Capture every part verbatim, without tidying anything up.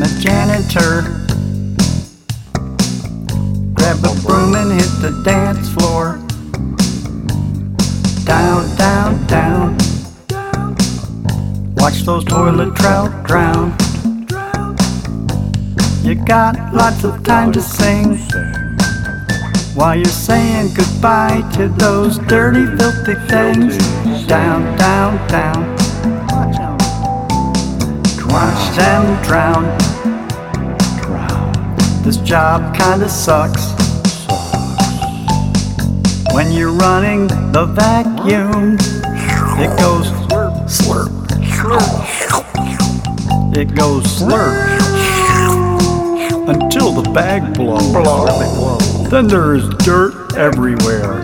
janitor. Grab a broom and hit the dance floor. Down, down, down. Watch those toilet trout drown. You got lots of time to sing while you're saying goodbye to those dirty, filthy things. Down, down, down. Watch them drown. This job kinda sucks. When you're running the vacuum, it goes slurp, slurp. It goes slurp until the bag blows. Then there is dirt everywhere.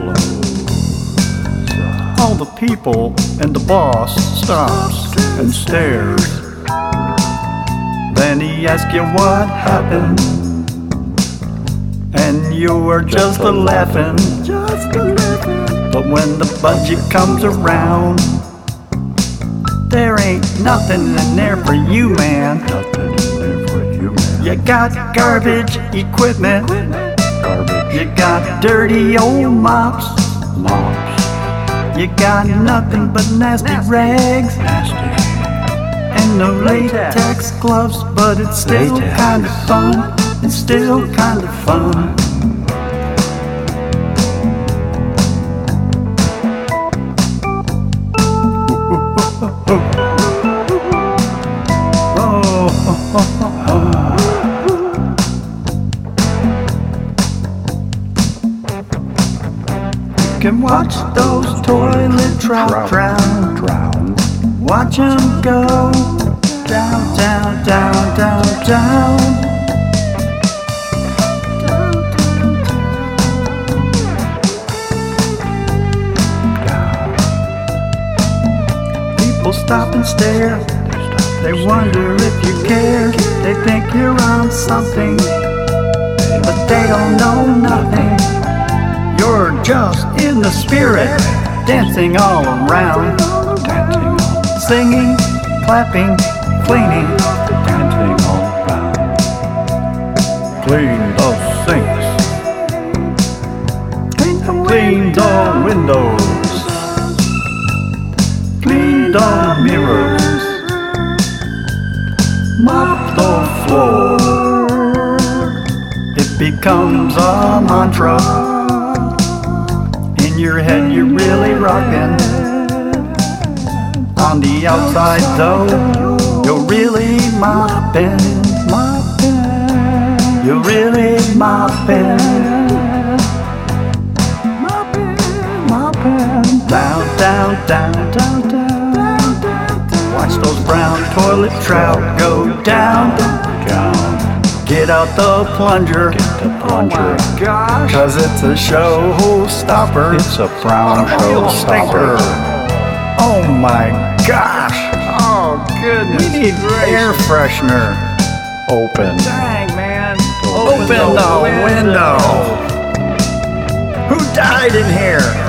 All the people and the boss stops and stares. Then he asks you what happened, and you are just a laughing. But when the budget comes around, there ain't nothing in there for you, man. You got garbage equipment. You got dirty old mops. You got nothing but nasty rags. And no latex gloves, but it's still kind of fun. It's still kind of fun. You can watch those toilet trout drown. Watch them go down, down, down, down, down. People stop and stare. They wonder if you care. They think you're on something, but they don't know nothing. You're just in the spirit, dancing all around. Singing, clapping, cleaning, dancing all around. Clean the sinks, clean the, clean the windows, clean the mirrors, mop the floor. It becomes a mantra. In your head you're really rocking. On the outside though, you're really mopping, mopping. You're really mopping, mopping, mopping. Down, down, down, down, down, down. Watch those brown toilet trout go down, down. Get out the plunger, get the plunger. Oh my gosh, 'cause it's a showstopper. It's a brown showstopper. Oh my gosh! Oh goodness! We need air freshener. Open. Dang man! Open, Open the, the window. window. Who died in here?